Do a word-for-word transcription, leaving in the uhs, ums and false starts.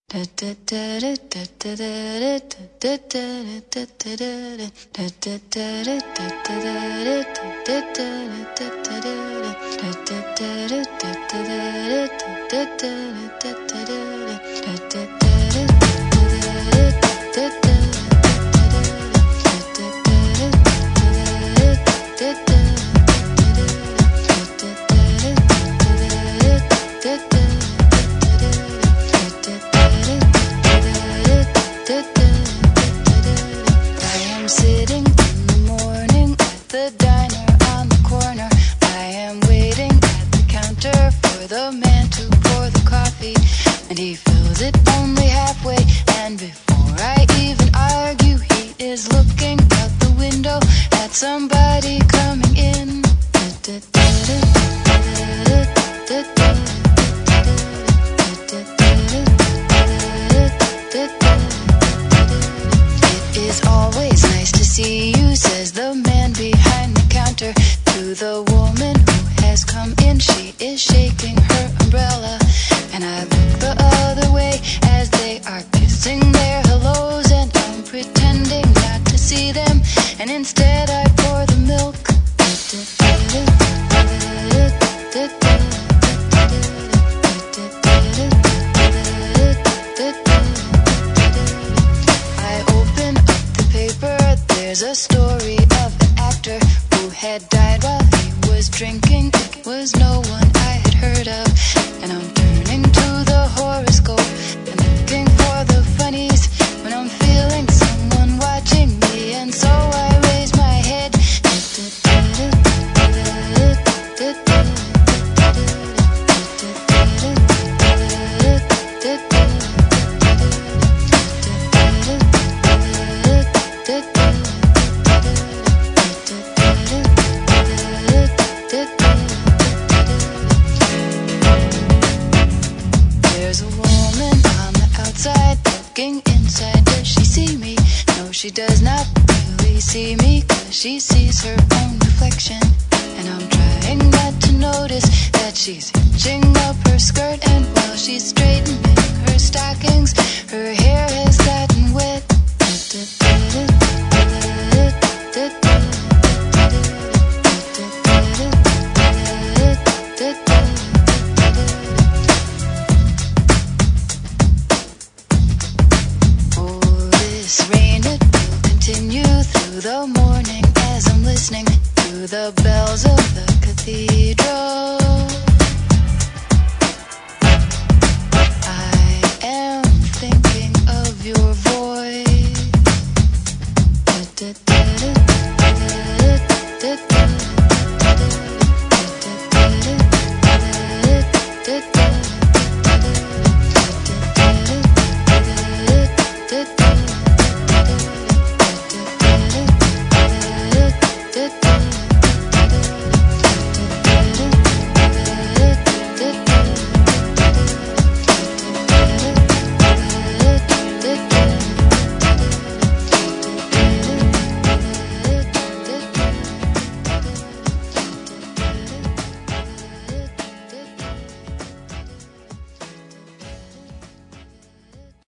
Sitting in the morning at the diner on the corner. I am waiting at the counter for the man to pour the coffee, and he fills it only halfway. And before I even argue, he is looking out the window at somebody coming in. It is always nice to see you, says the man behind the counter to the woman who has come in. She is shaking her umbrella, and I look the other way as they are kissing their hellos, and I'm pretending not to see them, and instead I pour the milk. I open up the paper. There's a story of an actor who had died while he was drinking. It was no one I had heard of, and I'm turning to the horoscope and looking for the funnies when I'm feeling someone watching me, and so I raise my head. There's a woman on the outside looking inside. Does she see me? No, she does not really see me, 'cause she sees her own reflection. And I'm trying not to notice that she's hitching up her skirt, and while she's straightening her stockings, her hair has gotten wet. The morning as I'm listening to the bells of the cathedral.